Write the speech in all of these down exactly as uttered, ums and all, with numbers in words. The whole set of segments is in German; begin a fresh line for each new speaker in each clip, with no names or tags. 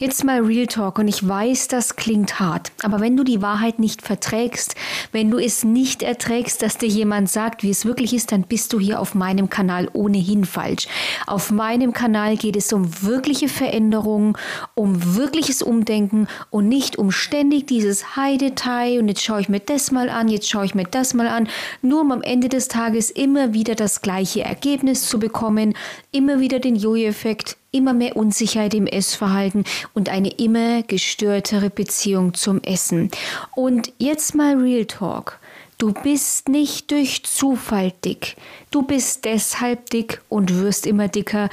Jetzt mal Real Talk und ich weiß, das klingt hart, aber wenn du die Wahrheit nicht verträgst, wenn du es nicht erträgst, dass dir jemand sagt, wie es wirklich ist, dann bist du hier auf meinem Kanal ohnehin falsch. Auf meinem Kanal geht es um wirkliche Veränderungen, um wirkliches Umdenken und nicht um ständig dieses High-Detail und jetzt schaue ich mir das mal an, jetzt schaue ich mir das mal an, nur um am Ende des Tages immer wieder das gleiche Ergebnis zu bekommen, immer wieder den Jojo-Effekt, immer mehr Unsicherheit im Essverhalten und eine immer gestörtere Beziehung zum Essen. Und jetzt mal Real Talk. Du bist nicht durch Zufall dick. Du bist deshalb dick und wirst immer dicker,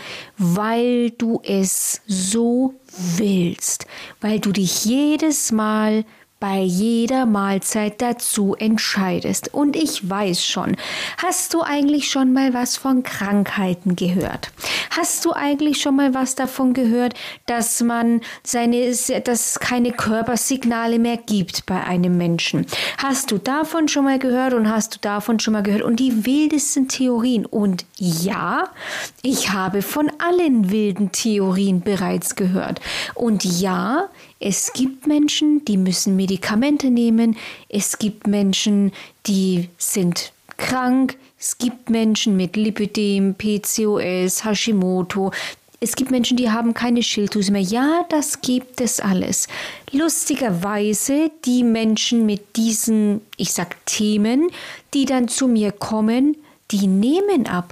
weil du es so willst. Weil du dich jedes Mal bei jeder Mahlzeit dazu entscheidest. Und ich weiß schon, hast du eigentlich schon mal was von Krankheiten gehört? Hast du eigentlich schon mal was davon gehört, dass man seine, dass es keine Körpersignale mehr gibt bei einem Menschen? Hast du davon schon mal gehört und hast du davon schon mal gehört? Und die wildesten Theorien. Und ja, ich habe von allen wilden Theorien bereits gehört. Und ja, es gibt Menschen, die müssen Medikamente nehmen. Es gibt Menschen, die sind krank. Es gibt Menschen mit Lipödem, P C O S, Hashimoto. Es gibt Menschen, die haben keine Schilddrüse mehr. Ja, das gibt es alles. Lustigerweise, die Menschen mit diesen, ich sag Themen, die dann zu mir kommen, die nehmen ab.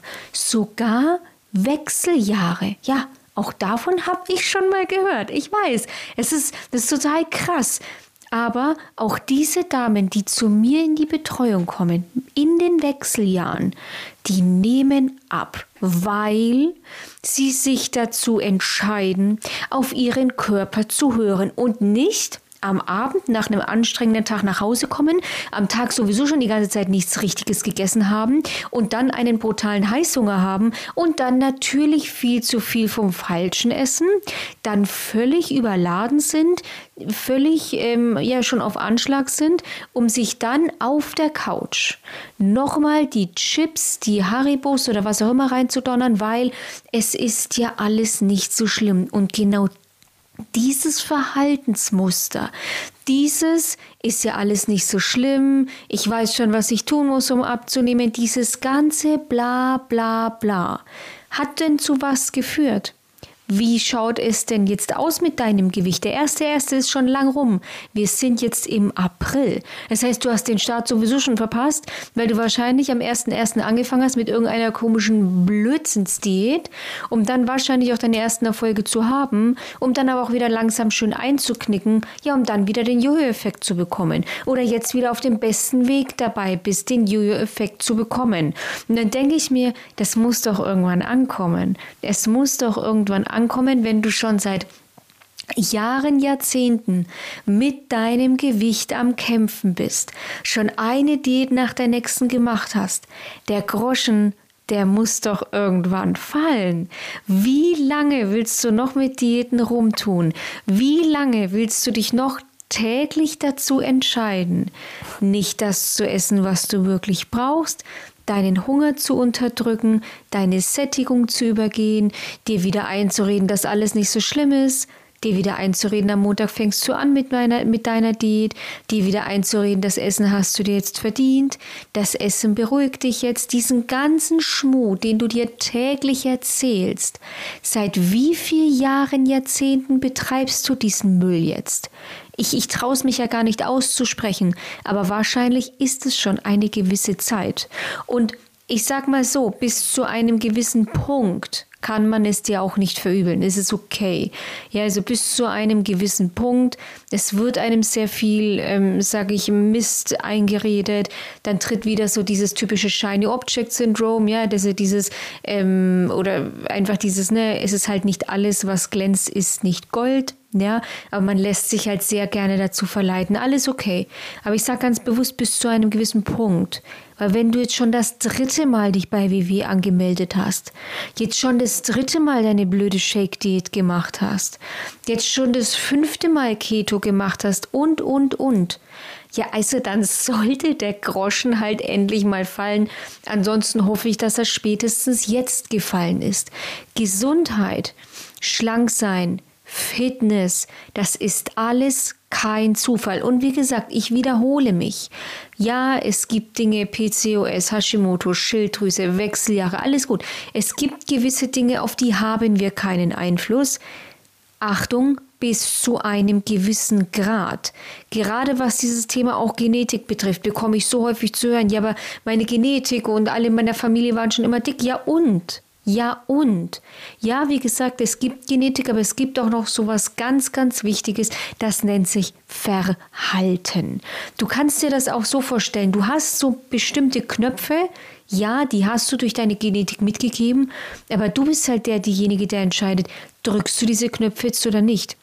Sogar Wechseljahre. Ja, auch davon habe ich schon mal gehört. Ich weiß, es ist, das ist total krass. Aber auch diese Damen, die zu mir in die Betreuung kommen, in den Wechseljahren, die nehmen ab, weil sie sich dazu entscheiden, auf ihren Körper zu hören und nicht am Abend nach einem anstrengenden Tag nach Hause kommen, am Tag sowieso schon die ganze Zeit nichts Richtiges gegessen haben und dann einen brutalen Heißhunger haben und dann natürlich viel zu viel vom Falschen essen, dann völlig überladen sind, völlig ähm, ja schon auf Anschlag sind, um sich dann auf der Couch nochmal die Chips, die Haribos oder was auch immer reinzudonnern, weil es ist ja alles nicht so schlimm. Und genau dieses Verhaltensmuster, dieses ist ja alles nicht so schlimm, ich weiß schon, was ich tun muss, um abzunehmen, dieses ganze bla bla bla, hat denn zu was geführt? Wie schaut es denn jetzt aus mit deinem Gewicht? Der erste erste ist schon lang rum. Wir sind jetzt im April. Das heißt, du hast den Start sowieso schon verpasst, weil du wahrscheinlich am ersten ersten angefangen hast mit irgendeiner komischen Blödsinnsdiät, um dann wahrscheinlich auch deine ersten Erfolge zu haben, um dann aber auch wieder langsam schön einzuknicken, ja, um dann wieder den Jojo-Effekt zu bekommen. Oder jetzt wieder auf dem besten Weg dabei bist, den Jojo-Effekt zu bekommen. Und dann denke ich mir, das muss doch irgendwann ankommen. Es muss doch irgendwann ankommen. ankommen, wenn du schon seit Jahren, Jahrzehnten mit deinem Gewicht am Kämpfen bist, schon eine Diät nach der nächsten gemacht hast. Der Groschen, der muss doch irgendwann fallen. Wie lange willst du noch mit Diäten rumtun? Wie lange willst du dich noch täglich dazu entscheiden, nicht das zu essen, was du wirklich brauchst, deinen Hunger zu unterdrücken, deine Sättigung zu übergehen, dir wieder einzureden, dass alles nicht so schlimm ist, dir wieder einzureden, am Montag fängst du an mit, meiner, mit deiner Diät, dir wieder einzureden, das Essen hast du dir jetzt verdient, das Essen beruhigt dich jetzt, diesen ganzen Schmuh, den du dir täglich erzählst. Seit wie vielen Jahren, Jahrzehnten betreibst du diesen Müll jetzt? Ich, ich traue es mich ja gar nicht auszusprechen, aber wahrscheinlich ist es schon eine gewisse Zeit. Und ich sag mal so, bis zu einem gewissen Punkt kann man es dir auch nicht verübeln. Es ist okay. Ja, also bis zu einem gewissen Punkt. Es wird einem sehr viel, ähm, sage ich, Mist eingeredet. Dann tritt wieder so dieses typische Shiny Object Syndrome. Ja, das ist dieses ähm, oder einfach dieses, ne, es ist halt nicht alles, was glänzt, ist nicht Gold. Ja, aber man lässt sich halt sehr gerne dazu verleiten. Alles okay. Aber ich sage ganz bewusst bis zu einem gewissen Punkt. Weil wenn du jetzt schon das dritte Mal dich bei W W angemeldet hast, jetzt schon das dritte Mal deine blöde Shake-Diät gemacht hast, jetzt schon das fünfte Mal Keto gemacht hast und, und, und. Ja, also dann sollte der Groschen halt endlich mal fallen. Ansonsten hoffe ich, dass er spätestens jetzt gefallen ist. Gesundheit, schlank sein, Fitness, das ist alles kein Zufall. Und wie gesagt, ich wiederhole mich. Ja, es gibt Dinge, P C O S, Hashimoto, Schilddrüse, Wechseljahre, alles gut. Es gibt gewisse Dinge, auf die haben wir keinen Einfluss. Achtung, bis zu einem gewissen Grad. Gerade was dieses Thema auch Genetik betrifft, bekomme ich so häufig zu hören, ja, aber meine Genetik und alle in meiner Familie waren schon immer dick. Ja und? Ja und? Ja, wie gesagt, es gibt Genetik, aber es gibt auch noch sowas ganz, ganz Wichtiges, das nennt sich Verhalten. Du kannst dir das auch so vorstellen, du hast so bestimmte Knöpfe, ja, die hast du durch deine Genetik mitgegeben, aber du bist halt der, diejenige, der entscheidet, drückst du diese Knöpfe jetzt oder nicht.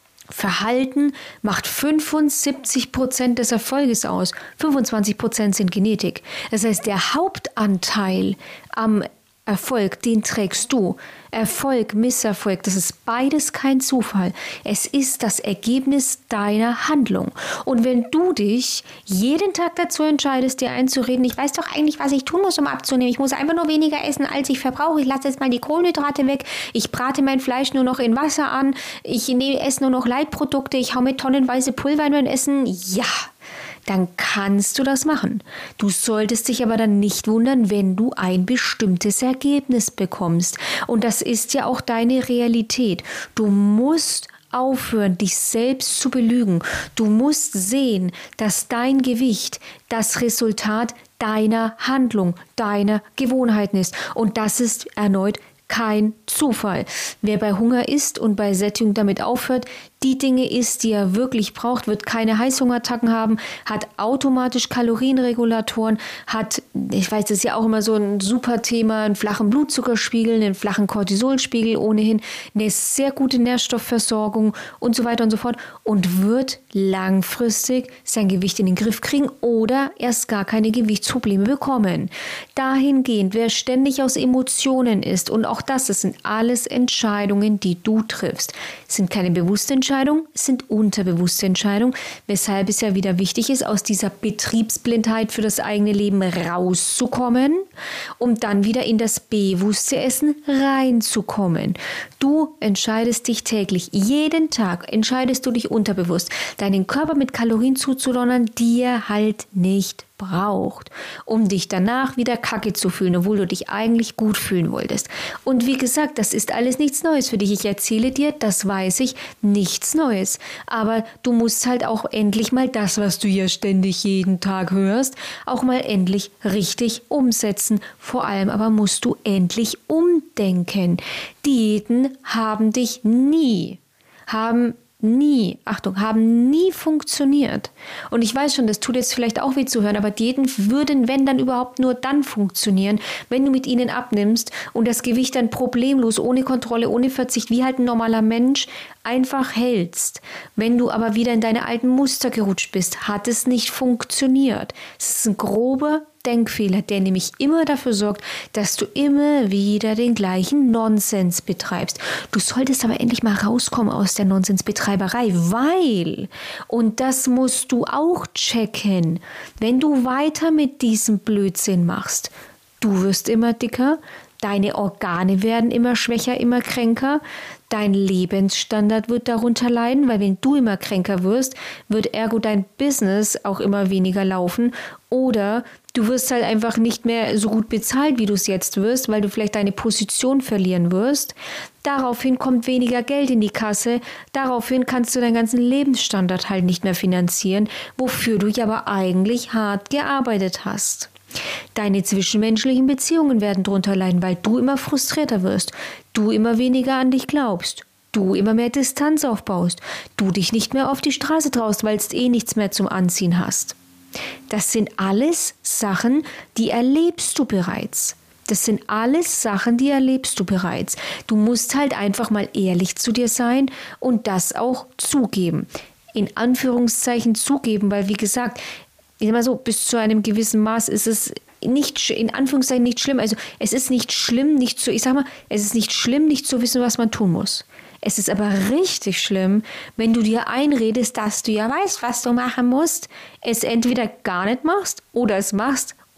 Verhalten macht fünfundsiebzig Prozent des Erfolges aus, fünfundzwanzig Prozent sind Genetik. Das heißt, der Hauptanteil am Erfolg, den trägst du. Erfolg, Misserfolg, das ist beides kein Zufall. Es ist das Ergebnis deiner Handlung. Und wenn du dich jeden Tag dazu entscheidest, dir einzureden, ich weiß doch eigentlich, was ich tun muss, um abzunehmen. Ich muss einfach nur weniger essen, als ich verbrauche. Ich lasse jetzt mal die Kohlenhydrate weg. Ich brate mein Fleisch nur noch in Wasser an. Ich esse nur noch Leitprodukte. Ich hau mir tonnenweise Pulver in mein Essen. Ja, dann kannst du das machen. Du solltest dich aber dann nicht wundern, wenn du ein bestimmtes Ergebnis bekommst. Und das ist ja auch deine Realität. Du musst aufhören, dich selbst zu belügen. Du musst sehen, dass dein Gewicht das Resultat deiner Handlung, deiner Gewohnheiten ist. Und das ist erneut kein Zufall. Wer bei Hunger isst und bei Sättigung damit aufhört, die Dinge isst, die er wirklich braucht, wird keine Heißhungerattacken haben, hat automatisch Kalorienregulatoren, hat, ich weiß, das ist ja auch immer so ein super Thema, einen flachen Blutzuckerspiegel, einen flachen Cortisolspiegel, ohnehin eine sehr gute Nährstoffversorgung und so weiter und so fort und wird langfristig sein Gewicht in den Griff kriegen oder erst gar keine Gewichtsprobleme bekommen. Dahingehend, wer ständig aus Emotionen ist und auch das, das sind alles Entscheidungen, die du triffst. Es sind keine bewussten Entscheidungen, es sind unterbewusste Entscheidungen, weshalb es ja wieder wichtig ist, aus dieser Betriebsblindheit für das eigene Leben rauszukommen, um dann wieder in das bewusste Essen reinzukommen. Du entscheidest dich täglich, jeden Tag entscheidest du dich unterbewusst, deinen Körper mit Kalorien zuzudonnern, die er halt nicht braucht, um dich danach wieder kacke zu fühlen, obwohl du dich eigentlich gut fühlen wolltest. Und wie gesagt, das ist alles nichts Neues für dich. Ich erzähle dir, das weiß ich, nichts Neues. Aber du musst halt auch endlich mal das, was du ja ständig jeden Tag hörst, auch mal endlich richtig umsetzen. Vor allem aber musst du endlich umdenken. Diäten haben dich nie, haben Nie, Achtung, haben nie funktioniert. Und ich weiß schon, das tut jetzt vielleicht auch weh zu hören, aber Diäten würden, wenn dann überhaupt nur dann funktionieren, wenn du mit ihnen abnimmst und das Gewicht dann problemlos, ohne Kontrolle, ohne Verzicht, wie halt ein normaler Mensch, einfach hältst. Wenn du aber wieder in deine alten Muster gerutscht bist, hat es nicht funktioniert. Es ist ein grober Denkfehler, der nämlich immer dafür sorgt, dass du immer wieder den gleichen Nonsens betreibst. Du solltest aber endlich mal rauskommen aus der Nonsensbetreiberei, weil, und das musst du auch checken, wenn du weiter mit diesem Blödsinn machst, du wirst immer dicker, deine Organe werden immer schwächer, immer kränker, dein Lebensstandard wird darunter leiden, weil wenn du immer kränker wirst, wird ergo dein Business auch immer weniger laufen oder du wirst halt einfach nicht mehr so gut bezahlt, wie du es jetzt wirst, weil du vielleicht deine Position verlieren wirst. Daraufhin kommt weniger Geld in die Kasse, daraufhin kannst du deinen ganzen Lebensstandard halt nicht mehr finanzieren, wofür du ja aber eigentlich hart gearbeitet hast. Deine zwischenmenschlichen Beziehungen werden drunter leiden, weil du immer frustrierter wirst, du immer weniger an dich glaubst, du immer mehr Distanz aufbaust, du dich nicht mehr auf die Straße traust, weil es eh nichts mehr zum Anziehen hast. Das sind alles Sachen, die erlebst du bereits. Das sind alles Sachen, die erlebst du bereits. Du musst halt einfach mal ehrlich zu dir sein und das auch zugeben. In Anführungszeichen zugeben, weil wie gesagt, ich sag mal so, bis zu einem gewissen Maß ist es nicht, in Anführungszeichen nicht schlimm. Also es ist nicht schlimm, nicht zu, ich sag mal, es ist nicht schlimm, nicht zu wissen, was man tun muss. Es ist aber richtig schlimm, wenn du dir einredest, dass du ja weißt, was du machen musst, es entweder gar nicht machst oder es machst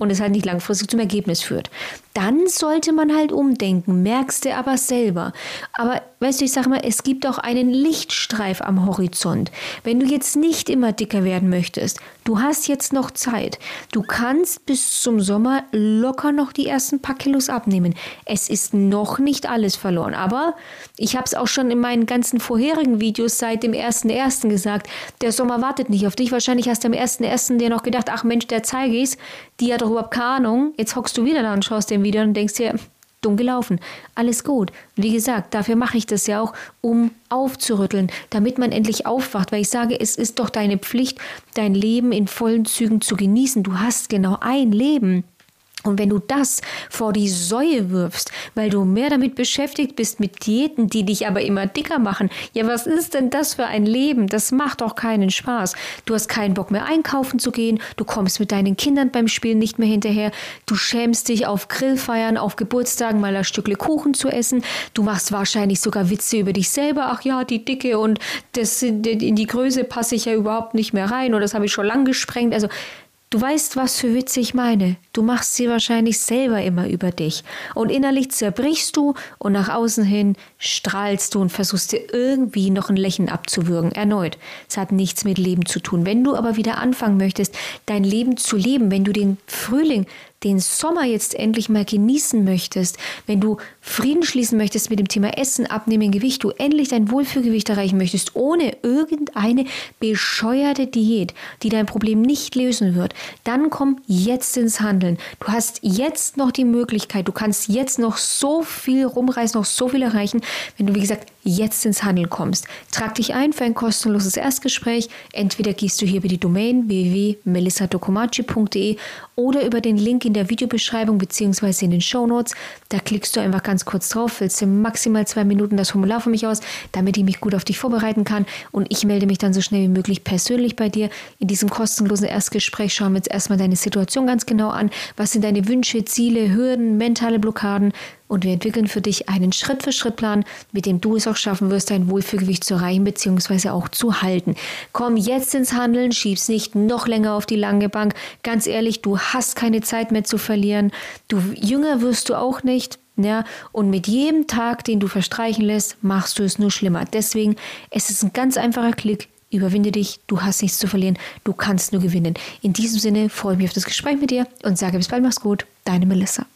und es halt nicht langfristig zum Ergebnis führt. Dann sollte man halt umdenken, merkst du aber selber. Aber weißt du, ich sage mal, es gibt auch einen Lichtstreif am Horizont. Wenn du jetzt nicht immer dicker werden möchtest, du hast jetzt noch Zeit. Du kannst bis zum Sommer locker noch die ersten paar Kilos abnehmen. Es ist noch nicht alles verloren, aber ich habe es auch schon in meinen ganzen vorherigen Videos seit dem ersten ersten gesagt, der Sommer wartet nicht auf dich. Wahrscheinlich hast du am ersten ersten dir noch gedacht, ach Mensch, der Zeigis, die hat doch überhaupt keine Ahnung. Jetzt hockst du wieder da und schaust dir wieder und denkst dir, dumm gelaufen, alles gut. Wie gesagt, dafür mache ich das ja auch, um aufzurütteln, damit man endlich aufwacht, weil ich sage, es ist doch deine Pflicht, dein Leben in vollen Zügen zu genießen. Du hast genau ein Leben. Und wenn du das vor die Säue wirfst, weil du mehr damit beschäftigt bist mit Diäten, die dich aber immer dicker machen, ja, was ist denn das für ein Leben? Das macht doch keinen Spaß. Du hast keinen Bock mehr einkaufen zu gehen, du kommst mit deinen Kindern beim Spielen nicht mehr hinterher, du schämst dich auf Grillfeiern, auf Geburtstagen mal ein Stückle Kuchen zu essen, du machst wahrscheinlich sogar Witze über dich selber, ach ja, die Dicke und das, in die Größe passe ich ja überhaupt nicht mehr rein oder das habe ich schon lang gesprengt, also du weißt, was für Witze ich meine. Du machst sie wahrscheinlich selber immer über dich. Und innerlich zerbrichst du und nach außen hin strahlst du und versuchst dir irgendwie noch ein Lächeln abzuwürgen. Erneut. Es hat nichts mit Leben zu tun. Wenn du aber wieder anfangen möchtest, dein Leben zu leben, wenn du den Frühling, den Sommer jetzt endlich mal genießen möchtest, wenn du Frieden schließen möchtest mit dem Thema Essen, Abnehmen, Gewicht, du endlich dein Wohlfühlgewicht erreichen möchtest, ohne irgendeine bescheuerte Diät, die dein Problem nicht lösen wird, dann komm jetzt ins Handeln. Du hast jetzt noch die Möglichkeit, du kannst jetzt noch so viel rumreißen, noch so viel erreichen, wenn du, wie gesagt, jetzt ins Handeln kommst. Trag dich ein für ein kostenloses Erstgespräch. Entweder gehst du hier über die Domain w w w punkt melissa docomaci punkt de oder über den Link in der Videobeschreibung bzw. in den Shownotes. Da klickst du einfach ganz kurz drauf, füllst in maximal zwei Minuten das Formular für mich aus, damit ich mich gut auf dich vorbereiten kann und ich melde mich dann so schnell wie möglich persönlich bei dir. In diesem kostenlosen Erstgespräch schauen wir uns erstmal deine Situation ganz genau an. Was sind deine Wünsche, Ziele, Hürden, mentale Blockaden? Und wir entwickeln für dich einen Schritt-für-Schritt-Plan, mit dem du es auch schaffen wirst, dein Wohlfühlgewicht zu erreichen bzw. auch zu halten. Komm jetzt ins Handeln, schieb's nicht noch länger auf die lange Bank. Ganz ehrlich, du hast keine Zeit mehr zu verlieren. Du jünger wirst du auch nicht. Ja, und mit jedem Tag, den du verstreichen lässt, machst du es nur schlimmer. Deswegen, es ist ein ganz einfacher Klick. Überwinde dich, du hast nichts zu verlieren, du kannst nur gewinnen. In diesem Sinne freue ich mich auf das Gespräch mit dir und sage bis bald, mach's gut, deine Melissa.